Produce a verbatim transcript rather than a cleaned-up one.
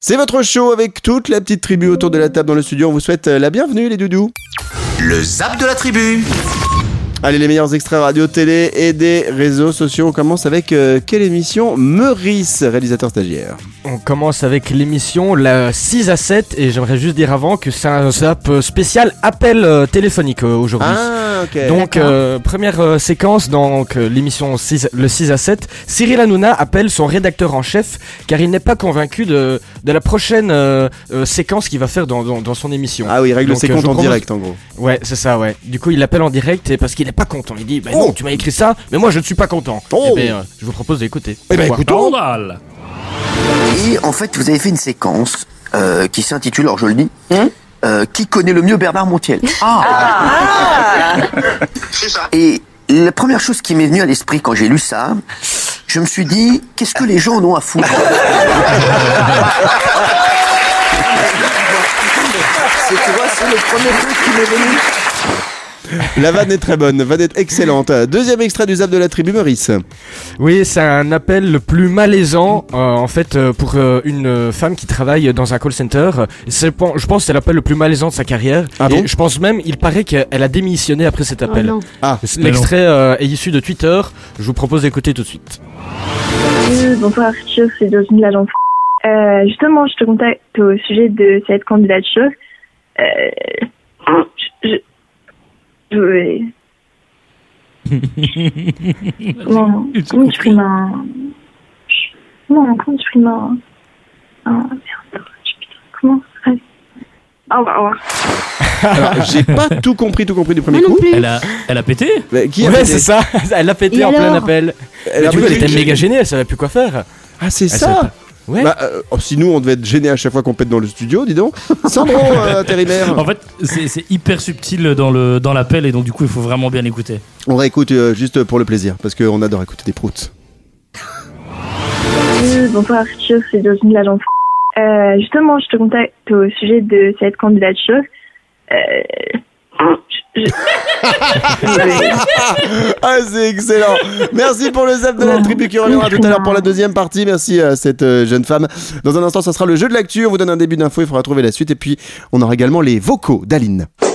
C'est votre show avec toute la petite tribu autour de la table dans le studio. On vous souhaite la bienvenue les doudous. Le Zap de la tribu. Allez, les meilleurs extraits radio, télé et des réseaux sociaux. On commence avec euh, quelle émission? Meurice, réalisateur stagiaire. On commence avec l'émission la six à sept et j'aimerais juste dire avant que c'est un zap spécial appel euh, téléphonique euh, aujourd'hui. Ah, ok. Donc euh, première euh, séquence dans euh, l'émission six, le six à sept, Cyril Hanouna appelle son rédacteur en chef car il n'est pas convaincu de, de la prochaine euh, euh, séquence qu'il va faire dans, dans, dans son émission. Ah oui, il règle Donc, ses euh, comptes en propose... direct en gros. Ouais, c'est ça, ouais. Du coup, il l'appelle en direct et parce qu'il n'est pas content. Il dit, bah Oh. non, tu m'as écrit ça, mais moi je ne suis pas content. Oh. Eh ben, euh, je vous propose d'écouter. Eh ben écoutons. Et en fait, vous avez fait une séquence euh, qui s'intitule, alors je le dis, hein euh, Qui connaît le mieux Bernard Montiel? Ah, c'est ça. Et la première chose qui m'est venue à l'esprit quand j'ai lu ça, je me suis dit, qu'est-ce que les gens en ont à foutre? C'est, tu vois, c'est le premier truc qui m'est venu. La vanne est très bonne, vanne est excellente. Deuxième extrait du Zap de la tribu Meurice. Oui, c'est un appel le plus malaisant euh, en fait euh, pour euh, une femme qui travaille dans un call center. C'est, je pense que c'est l'appel le plus malaisant de sa carrière. Ah bon? Et je pense même, il paraît qu'elle a démissionné après cet appel. Oh non. Ah, L'extrait euh, est issu de Twitter. Je vous propose d'écouter tout de suite. Euh, bonsoir Arthur, c'est Josine de l'agence. Euh, justement, je te contacte au sujet de cette candidature. Euh, je, je, je... comment, comment tu primes un... Non, comment tu primes un... un... Merde, comment... Allez. Au revoir, au revoir. alors j'ai pas tout compris, tout compris du premier Moi non coup. plus. Elle a, elle a pété. Mais qui a Ouais, pété? c'est ça. Elle a pété Et en plein alors appel. Elle Mais a du coup, elle pété. était méga gênée. Elle savait plus quoi faire. Ah, c'est Elle savait ça. pas. Ouais. Bah, euh, oh, si nous on devait être gênés à chaque fois qu'on pète dans le studio, dis donc. Sandro, euh, intérimaire. En fait, c'est, c'est hyper subtil dans, le, dans l'appel et donc du coup, il faut vraiment bien écouter. On réécoute euh, juste pour le plaisir, parce qu'on adore écouter des proutes. Euh, bonsoir Arthur, c'est Josine de l'agence. Euh, justement, je te contacte au sujet de cette candidature. Euh, je, je... Ah, c'est excellent. Merci pour le Zap de la tribu qui reviendra tout à l'heure pour la deuxième partie. Merci à cette euh, jeune femme. Dans un instant, ça sera le jeu de l'actu. On vous donne un début d'info, il faudra trouver la suite. Et puis, on aura également les vocaux d'Aline.